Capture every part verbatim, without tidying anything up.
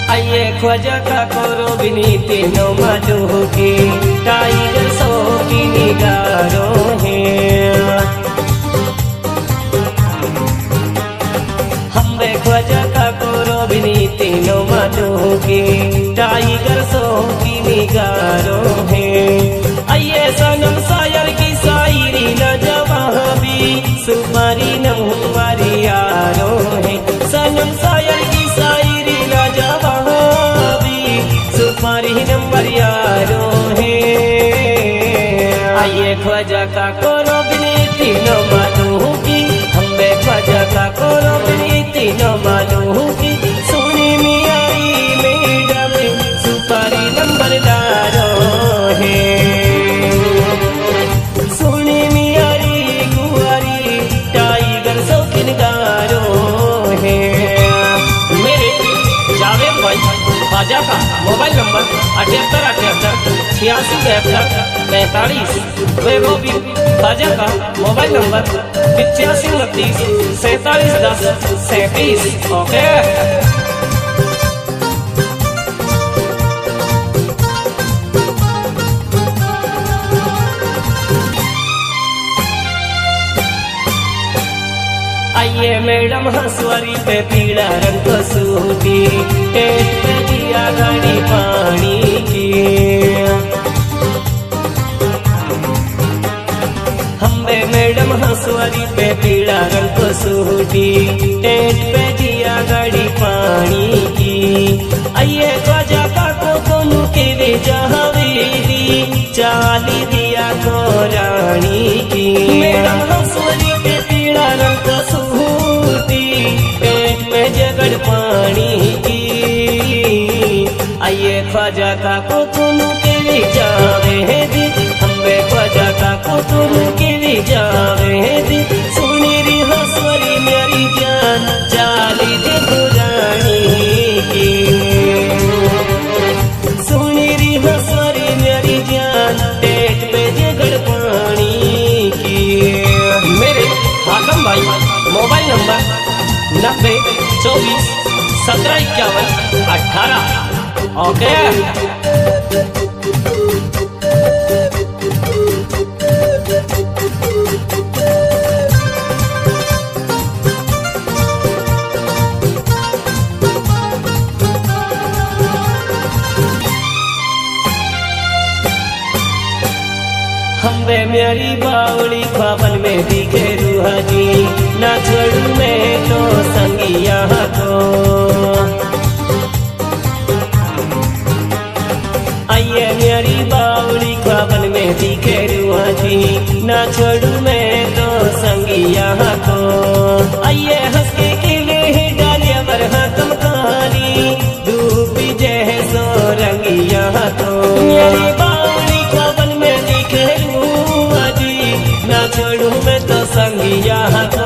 आइए ख्वाजा का करो विनीति नो मालू की टाइगर सो की निगारों है। हम बे ख्वाजा का करो विनीति नो मालू की टाइगर सो की निगारों है। आइए सनम शायर की शायरी न जवाबी सुमारी न हमारी यारों है। सनम शायर की शायरी न जवाबी सुमारी नंबर यारों है। आइए ख्वाजा का करो विनीति न मालूम की हम बे ख्वाजा का करो विनीति न मालूम की सुनी मियारी मैडम सुपारी नंबर दारों है। सुनी मियारी गुआरी टाइगर शौकीन गारों है। मेरे जावेद भाई ख्वाजा का मोबाइल नंबर अठहत्तर अठहत्तर छियासी बहत्तर पैंतालीस। वैभवी ख्वाजा का मोबाइल नंबर पिचासी उनतीस सैतालीस दस सैंतीस। ओके आइए मैडम हंसवारी पे पीला रंग को सूती टेट पे दिया गाड़ी पानी की। हमें मैडम हंसवारी पे पीला रंग को सूती टेट पे दिया गाड़ी पानी की। आइए ख्वाजा का को दोनों के वे जहावेरी चाली दिया को रानी की। मैडम हंसवारी पे पीला रंग को जगड़ पानी की। आइए ख्वाजा का को तुनु के भी जावे दी हम बे ख्वाजा का को तुनु के भी जावे दी। सुनी री हंसवारी मेरी जान चाली दे पुरानी की। सुनी री हंसवारी मेरी जान पेट पे जगड़ पानी की। मेरे हाकम भाई मोबाइल नंबर नब्बे चौबीस सत्रह इक्यावन अठारह। ओके हम्बे मेरी बावड़ी ख्वाबन में दिखे रूहा जी ना छोड़ू मैं तो संगिया को। आइए मेरी बावड़ी ख्वाबन में दिखे रूहा जी ना छोड़ू मैं तो संगिया को। आइए हंस के किले डालिया बरहा कम कहानी धूपी जय सो रंगिया को। मेरी बावड़ी ख्वाबन में दिखे रूहा जी ना छोड़ू मैं तो संगिया को।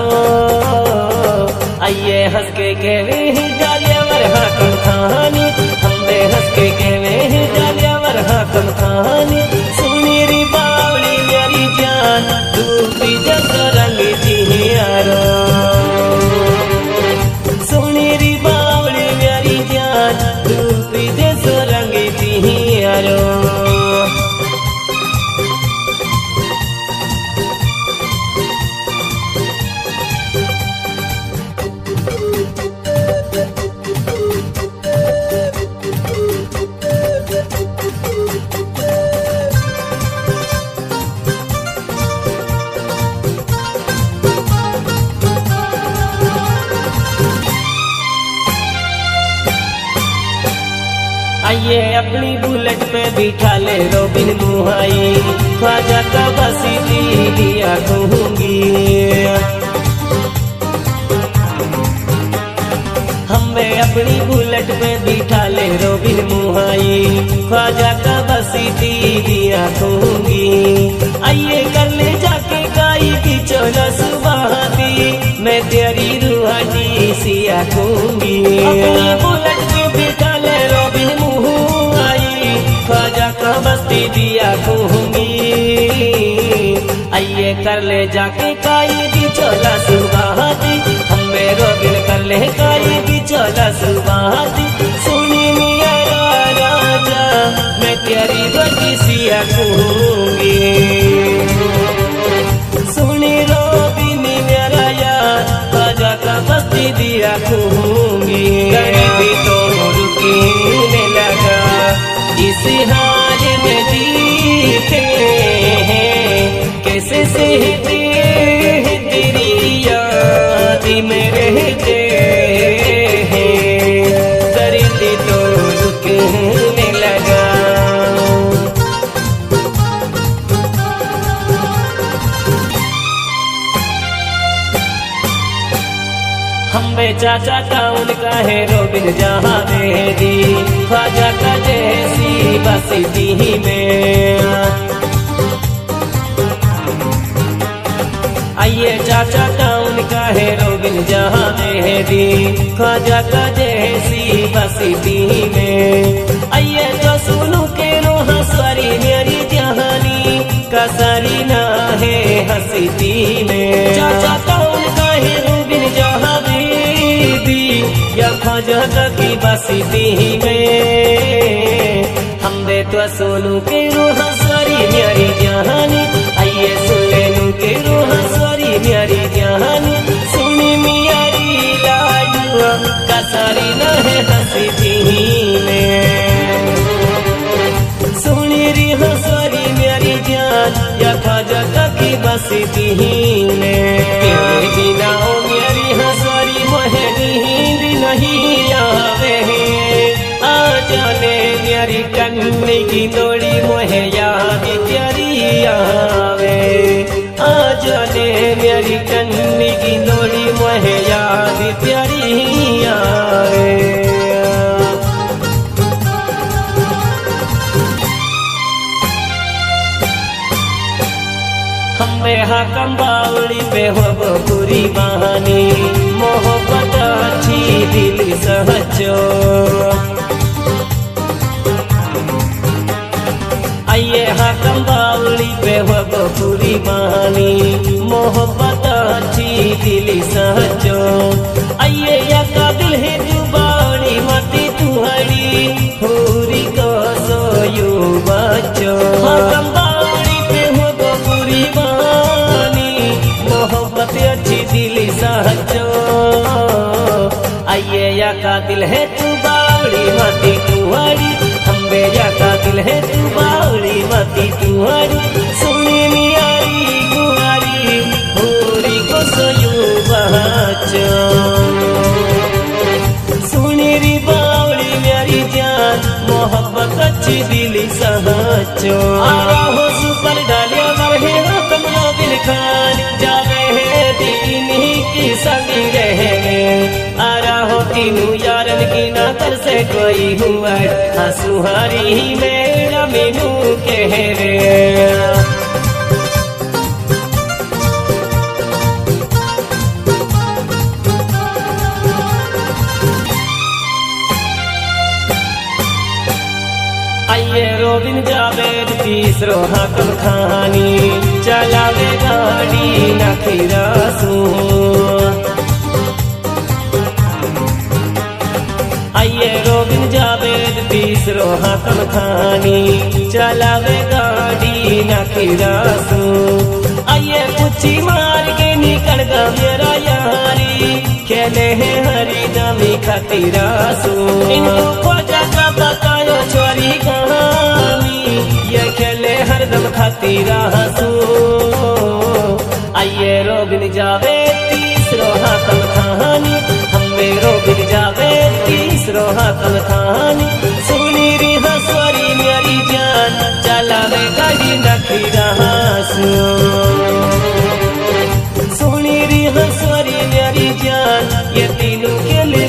आइए हंस के कहवे डालिया बरहा कम कहानी हम बे हंस के कहवे डालिया बरहा कम कहानी। सुनी री बावली मेरी जान धूपी जैसा रंग जियारो। सुनी री बावली मेरी जान धूपी जैसा रंग जियारो। आइए अपनी बुलेट पे बिठा ले रोबिन मुहाई ख्वाजा का बसी दिया कहूंगी। हमें अपनी बुलेट पे बिठा ले रोबिन मुहाई ख्वाजा का बसी दिया कहूंगी। आइए कर ले जाके काई की चोला सुबह दी मैं तेरी रूहानी सिया कहूंगी। अपनी बुलेट पे बिठा ले रोबिन मुहाई ख्वाजा का बस्ती दिया कहूंगी। आइए कर ले जाके काई की चोला सुबह दी हमें रोबिन कर ले काई की चोला सुबह दी। सुनी चाचा टाउन का है रोबिन जावेदी, ख्वाजा का जैसी बस्ती में। आइए चाचा टाउन का है रोबिन जावेदी, ख्वाजा का जैसी बस्ती में। आइए तो सुनो के रोहा सारी मेरी जहानी का सारी ना है हंसती में। चाचा टाउन का है रोबिन जावेदी, या ख्वाजा की बस्ती में। हम दे तो सोनू के रोहा सारी मेरी जहानी, आइए सुन लेनू के रोहा सारी मेरी जहानी। सुनी मियारी लाडुआ का सारी ना है हंसती में। सुनी री हंसरी मेरी जान, या ख्वाजा की बस्ती में। तेरे बिना ओ मेरी हंसरी मोहे नींद नहीं आवे, आ जाने मेरी कन्नी की दौड़ी मोहे याद तेरी आवे। आ जाने मेरी कन्नी की दौड़ी मोहे याद तेरी आवे। हमें हाकम बावड़ी पे हो बुरी बहानी, मोहब्बत अच्छी दिल सहजो। आइए हाकम बावड़ी पे हो बुरी बहानी, मोहब्बत अच्छी दिल सहजो। आइए या काबिल है तू बावड़ी मती तुहरी, पूरी को सोयू बच्चो। हाकम बावड़ी पे हो बुरी बहानी, मोहब्बत अच्छी दिल सहजो। आइए या कातिल है तू बावड़ी मती तुहरी, हम्बे या कातिल है तू बावड़ी मती तुहरी। सुनी मियारी गुआरी, पूरी को सोयू बच्चो। सुनी री बावड़ी मेरी जान, मोहब्बत अच्छी दिल सहजो। आरा हो सुपर डालिया मरहे हो तुम रोबिन खान, जावे है दीनी की संगी रहे। आरा हो तीनू यारन की ना कर से कोई हुआ, हंसुहारी मेरा मीनू कह रे। आइए रोबिन जावेद तीसरो हाकम खानी, चलावे गाड़ी नखीरासू। आइए रोबिन जावेद तीसरो हाकम खानी, चलावे गाड़ी नखीरासू। आइए पुछी मार के निकल गा मेरा यारी, खेले है हरी दमी खतीरासू। इनको ख्वाजा का बतायो छोरी कहानी, ये खेले हरदम खतीरासू। आइए रोबिन जावे तीसरो हाकम कहानी, हमें रोबिन जावे तीसरो हाकम कहानी। सुनी री हंसरी मेरी जान, चलावे गाड़ी नखीरासू। सुनी री हंसरी मेरी जान, ये तीनों के लिए